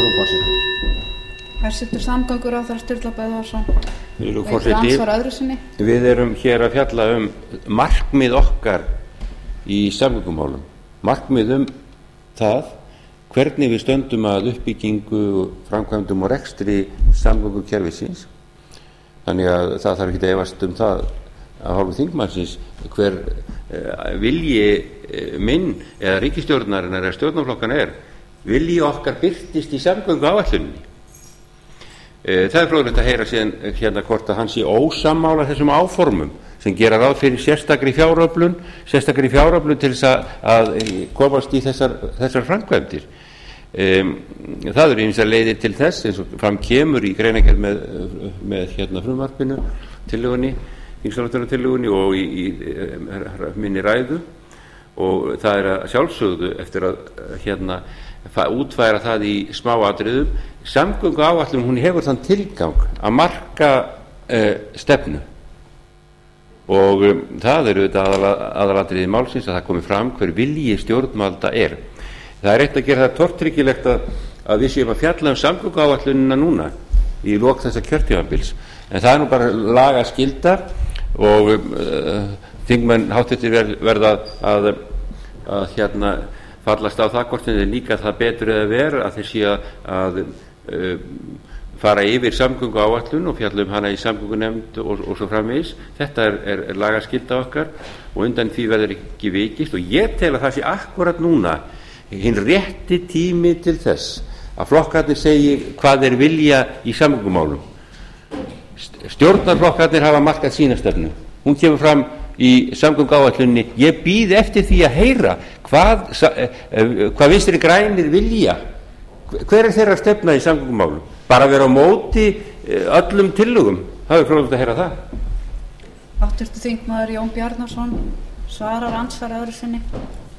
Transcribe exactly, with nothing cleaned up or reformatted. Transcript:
Frú forseti. Hæstvirtur samgönguráðherra Sturla Böðvarsson. Frú forseti, við erum hér að fjalla um markmið okkar í samgöngumálum, markmið um það hvernig við stöndum að uppbyggingu, framkvæmdum og rekstri samgöngukerfisins. Þannig að það þarf ekki að efast um það að hálfu þingmannsins hver vilji minn eða ríkisstjórnarinnar eða stjórnarflokkana er. Vilji okkar birtist í samgönguáætluninni. Það er fróðlegt að heyra síðan hérna hvort að hann sé ósammála þessum áformum sem gera ráð fyrir sérstakri fjáröflun, sérstakri fjáröflun til þess að, að komast í þessar, þessar framkvæmdir. Um, það eru ýmsar leiðir til þess eins og fram kemur í greinargerð með, með hérna frumvarpinu, tillögunni, þingsályktunartillögunni og í, í, í minni ræðu, og það er að sjálfsögðu eftir að hérna útfæra það í smáatriðum. Samgönguáætlun, hún hefur þann tilgang að marka uh, stefnu og um, það eru þetta aðalatriði málsins að það komi fram hver vilji stjórnvalda er. Það er eitt að gera það tortryggilegt að, að við séum að fjalla um samgönguáætlunina núna í lok þessa kjörtímabils, en það er nú bara lagaskylda og uh, þingmenn háttvirtir verða að, að, að hérna fallast á það hvort þeir líka það betur eða verð að þeir séu að uh, fara yfir samgönguáætlun og fjalla um hana í samgöngunefnd og, og svo framvegis. Þetta er, er, er lagaskylda okkar og undan því verður ekki vikist, og ég tel að það sé akkurat núna hinn rétti tími til þess að flokkarnir segi hvað þeir vilja í samgöngumálum. Stjórnarflokkarnir hafa markað sína stefnu, hún kemur fram í samgönguáætlunni. Ég bíð eftir því að heyra hvað, hvað Vinstri grænir vilja. Hver er þeirra stefna í samgöngumálum? Bara vera á móti öllum tillögum? Það er fróðlegt að heyra það. Háttvirtur þingmaður Jón Bjarnason svarar andsvar öðru sinni.